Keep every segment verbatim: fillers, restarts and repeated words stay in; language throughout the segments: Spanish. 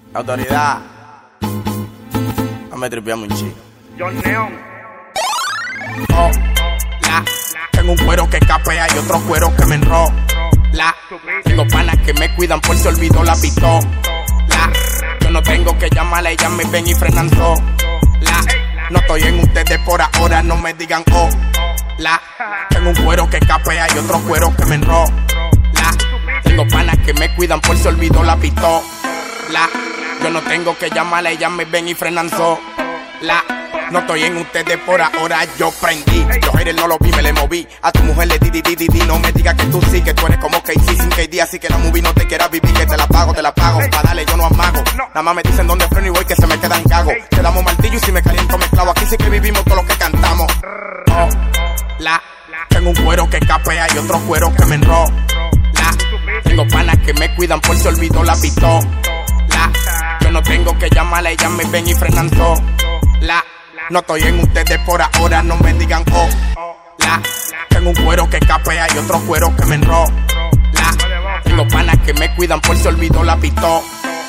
La autoridad. No me tripeamos un chico. John Neon. Oh, la. Tengo un cuero que capea y otro cuero que me enrola. Tengo panas que me cuidan por si olvido la pistola. Yo no tengo que llamarle, ellas me ven y frenan sola. No estoy en ustedes por ahora, no me digan oh. La. Tengo un cuero que capea y otro cuero que me enrola. Tengo panas que me cuidan por si olvido la pistola. Yo no tengo que llamarle, ellas me ven y frenan sola. No estoy en ustedes por ahora, yo prendí. Los aires no los vi, me le moví. A tu mujer le di, di, di, di, di. No me digas que tú sí, que tú eres como K C sin K D. Así que la movie no te quiera vivir, que te la pago, te la pago. Pa' darle, yo no amago. Nada más me dicen dónde freno y voy que se me quedan gago. Te damos martillo y si me caliento me clavo. Aquí sí que vivimos todo lo que cantamos. Oh, la. Tengo un cuero que capea y otro cuero que me enrola. Tengo panas que me cuidan por si olvido la pistola. Yo no tengo que llamarle, ellas me ven y frenan sola. No estoy en ustedes por ahora, no me digan oh. La. Tengo un cuero que capea y otro cuero que me enrola. Tengo panas que me cuidan por si olvido la pistola.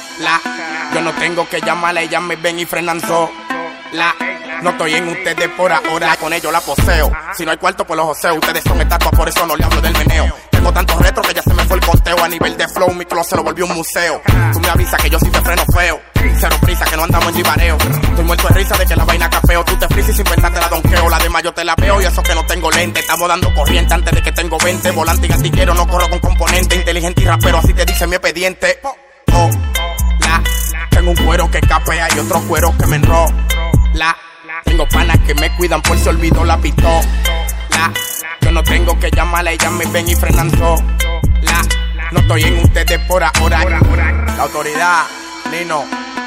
Yo no tengo que llamarle, ellas me ven y frenan sola. No estoy en ustedes por ahora, con ellos la poseo. Si no hay cuarto, pues los joseo. Ustedes son estatuas, por eso no le hablo del meneo. Tengo tantos retros que ya se me fue el conteo. A nivel de flow, mi closet lo volvió un museo. Tú me avisas que yo sí te freno feo. Cero prisa, que no andamos en jibareo. Estoy muerto de risa de que la vaina capeo. Tú te frisas y sin pensar te la donqueo. La de mayo te la veo y eso que no tengo lente. Estamos dando corriente antes de que tengo veinte. Volante y gatillero, no corro con componente. Inteligente y rapero, así te dice mi expediente. Oh, la. Tengo un cuero que capea y otro cuero que me enrola. Tengo panas que me cuidan por si olvido la pistola. Yo no tengo que llamarle, ellas me ven y frenan sola. No estoy en ustedes por ahora. La autoridad, Nino,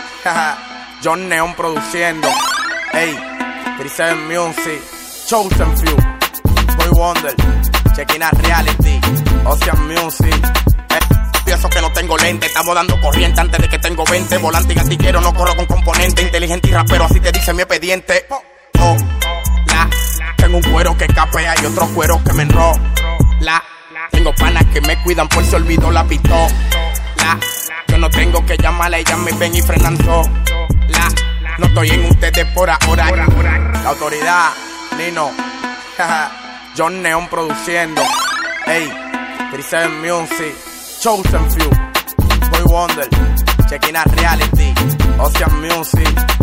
John Neon produciendo. Ey, Chris Music, Chosen Few, Boy Wonder, Checking Out Reality, Ocean Music. Eso que no tengo lente, estamos dando corriente antes de que tengo veinte. Volante y gatillero, no corro con componente. Inteligente y rapero, así te dice mi expediente. Oh, la. Tengo un cuero que capea y otro cuero que me enrola. Tengo panas que me cuidan por si olvido la pistola. Yo no tengo que llamarle, ellas me ven y frenan sola. No estoy en ustedes por ahora. La autoridad, Nino, John Neon produciendo. Ey, Chris Music, Chosen Few, Boy Wonder, Checking Out Reality, Ocean Music.